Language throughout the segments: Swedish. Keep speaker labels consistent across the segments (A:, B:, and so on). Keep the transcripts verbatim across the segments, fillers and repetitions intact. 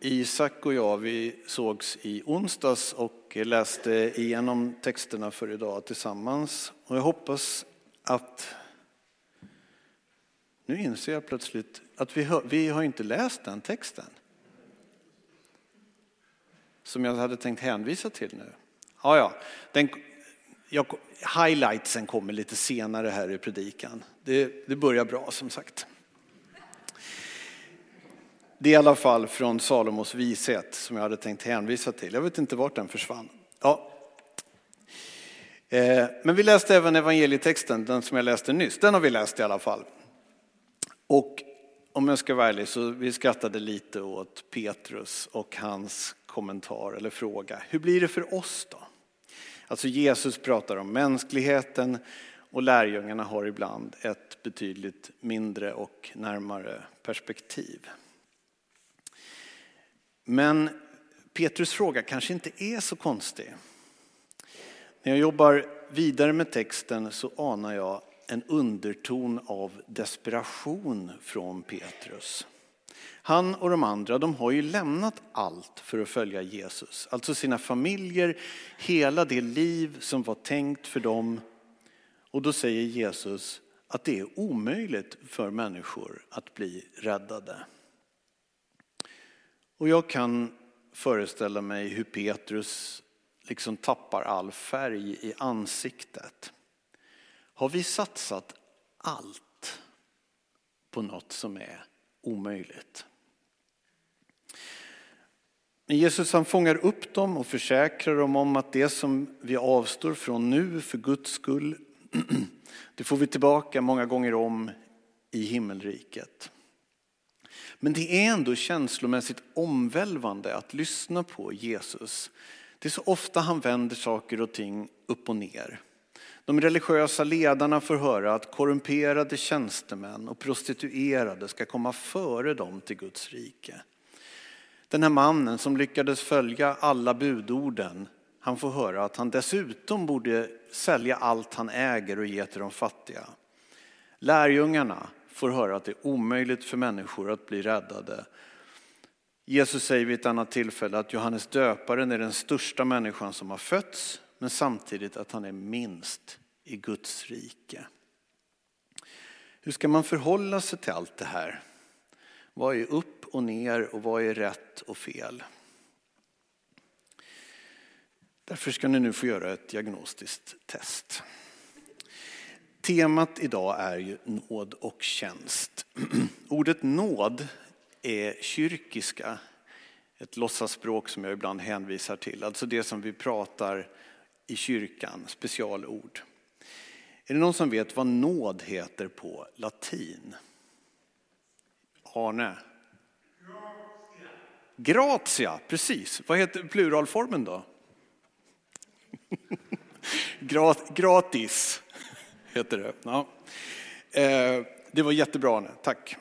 A: Isak och jag, vi sågs i onsdags och läste igenom texterna för idag tillsammans. Och jag hoppas att, nu inser jag plötsligt att vi har, vi har inte läst den texten som jag hade tänkt hänvisa till nu. Ja, ja. Den, jag, highlightsen kommer lite senare här i predikan. Det, det börjar bra som sagt. Det är i alla fall från Salomos vishet som jag hade tänkt hänvisa till. Jag vet inte vart den försvann. Ja. Eh, men vi läste även evangelietexten, den som jag läste nyss. Den har vi läst i alla fall. Och om jag ska vara ärlig så vi skrattade lite åt Petrus och hans kommentar eller fråga. Hur blir det för oss då? Alltså Jesus pratar om mänskligheten och lärjungarna har ibland ett betydligt mindre och närmare perspektiv. Men Petrus fråga kanske inte är så konstig. När jag jobbar vidare med texten så anar jag en underton av desperation från Petrus. Han och de andra, de har ju lämnat allt för att följa Jesus. Alltså sina familjer, hela det liv som var tänkt för dem. Och då säger Jesus att det är omöjligt för människor att bli räddade. Och jag kan föreställa mig hur Petrus liksom tappar all färg i ansiktet. Har vi satsat allt på något som är omöjligt? Men Jesus han fångar upp dem och försäkrar dem om att det som vi avstår från nu för Guds skull, det får vi tillbaka många gånger om i himmelriket. Men det är ändå känslomässigt omvälvande att lyssna på Jesus. Det är så ofta han vänder saker och ting upp och ner. De religiösa ledarna får höra att korrumperade tjänstemän och prostituerade ska komma före dem till Guds rike. Den här mannen som lyckades följa alla budorden, han får höra att han dessutom borde sälja allt han äger och ge till de fattiga. Lärjungarna får höra att det är omöjligt för människor att bli räddade. Jesus säger vid ett annat tillfälle att Johannes döparen är den största människan som har fötts, men samtidigt att han är minst i Guds rike. Hur ska man förhålla sig till allt det här? Vad är upp och ner och vad är rätt och fel? Därför ska ni nu få göra ett diagnostiskt test. Temat idag är ju nåd och tjänst. Ordet nåd är kyrkiska, ett låtsaspråk som jag ibland hänvisar till. Alltså det som vi pratar i kyrkan, specialord. Är det någon som vet vad nåd heter på latin? Arne? Gratia. Gratia, precis. Vad heter pluralformen då? Gratis heter det. Ja. Det var jättebra, Arne. Tack.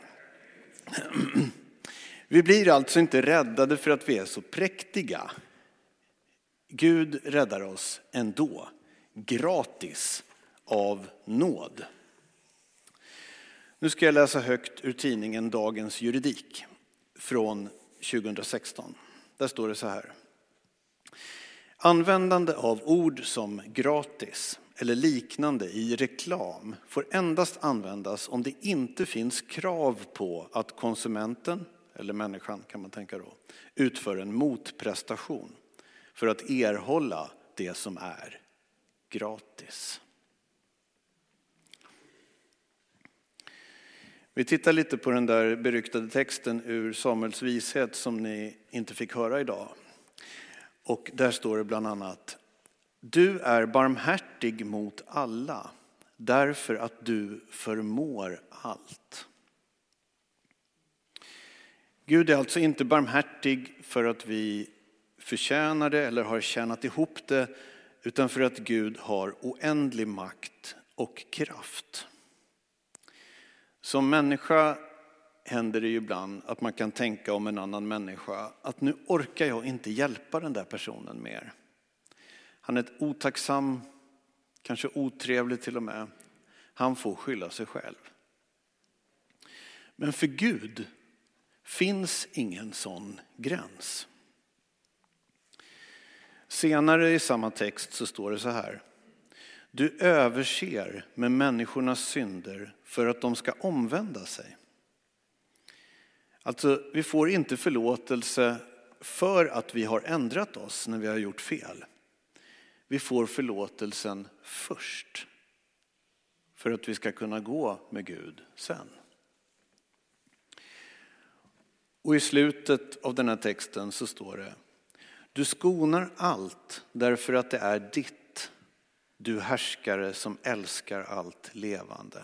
A: Vi blir alltså inte räddade för att vi är så präktiga. Gud räddar oss ändå. Gratis av nåd. Nu ska jag läsa högt ur tidningen Dagens Juridik från tjugohundrasexton. Där står det så här. Användande av ord som gratis eller liknande i reklam får endast användas om det inte finns krav på att konsumenten, eller människan kan man tänka då, utför en motprestation för att erhålla det som är gratis. Vi tittar lite på den där beryktade texten ur Samuels vishet som ni inte fick höra idag. Och där står det bland annat: du är barmhärtig mot alla, därför att du förmår allt. Gud är alltså inte barmhärtig för att vi förtjänar det eller har tjänat ihop det, utan för att Gud har oändlig makt och kraft. Som människa händer det ju ibland att man kan tänka om en annan människa att nu orkar jag inte hjälpa den där personen mer. Han är ett otacksam, kanske otrevlig till och med. Han får skylla sig själv. Men för Gud finns ingen sån gräns. Senare i samma text så står det så här: du överser med människornas synder för att de ska omvända sig. Alltså, vi får inte förlåtelse för att vi har ändrat oss när vi har gjort fel. Vi får förlåtelsen först för att vi ska kunna gå med Gud sen. Och i slutet av den här texten så står det: du skonar allt därför att det är ditt, du härskare som älskar allt levande.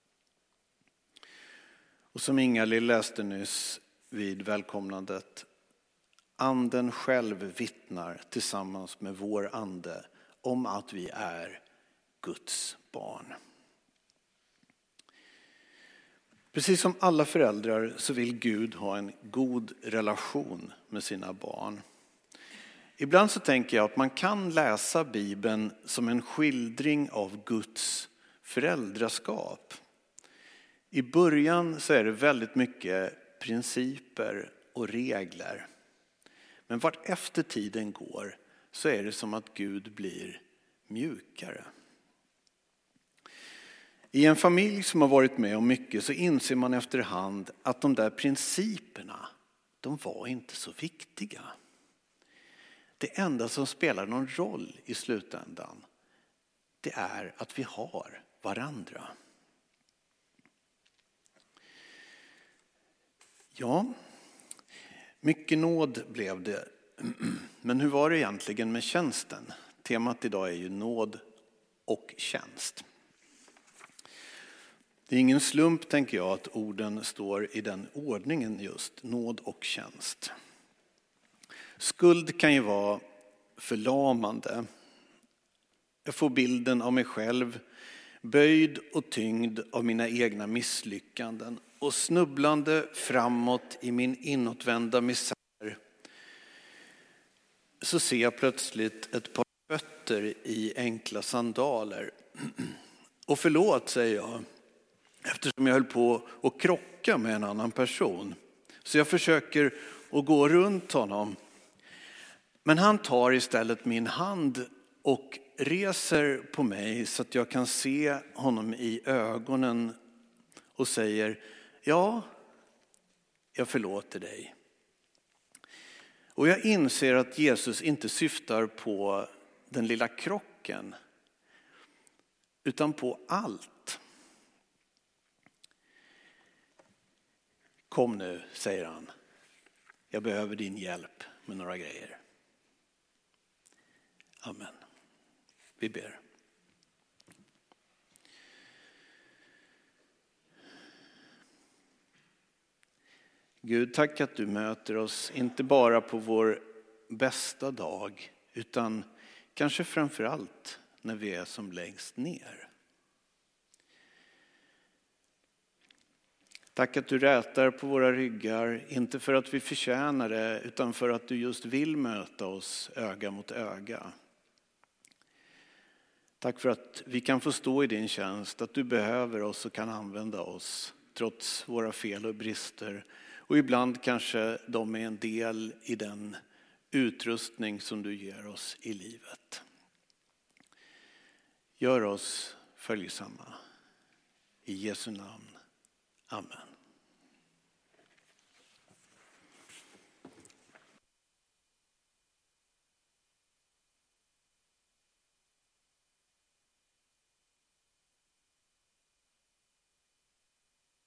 A: Och som Inga-Lill läste nyss vid välkomnandet: anden själv vittnar tillsammans med vår ande om att vi är Guds barn. Precis som alla föräldrar så vill Gud ha en god relation med sina barn. Ibland så tänker jag att man kan läsa Bibeln som en skildring av Guds föräldraskap. I början så är det väldigt mycket principer och regler. Men vart efter tiden går så är det som att Gud blir mjukare. I en familj som har varit med om mycket så inser man efterhand att de där principerna, de var inte så viktiga. Det enda som spelar någon roll i slutändan, det är att vi har varandra. Ja, mycket nåd blev det. Men hur var det egentligen med tjänsten? Temat idag är ju nåd och tjänst. Det är ingen slump, tänker jag, att orden står i den ordningen just, nåd och tjänst. Skuld kan ju vara förlamande. Jag får bilden av mig själv, böjd och tyngd av mina egna misslyckanden och snubblande framåt i min inåtvända misär. Så ser jag plötsligt ett par fötter i enkla sandaler. Och förlåt, säger jag, eftersom jag höll på att krocka med en annan person. Så jag försöker att gå runt honom. Men han tar istället min hand och reser på mig så att jag kan se honom i ögonen och säger: ja, jag förlåter dig. Och jag inser att Jesus inte syftar på den lilla krocken utan på allt. Kom nu, säger han. Jag behöver din hjälp med några grejer. Amen. Vi ber. Gud, tack att du möter oss inte bara på vår bästa dag utan kanske framför allt när vi är som längst ner. Tack att du rätar på våra ryggar, inte för att vi förtjänar det utan för att du just vill möta oss öga mot öga. Tack för att vi kan få stå i din tjänst, att du behöver oss och kan använda oss trots våra fel och brister. Och ibland kanske de är en del i den utrustning som du ger oss i livet. Gör oss följsamma. I Jesu namn. Amen.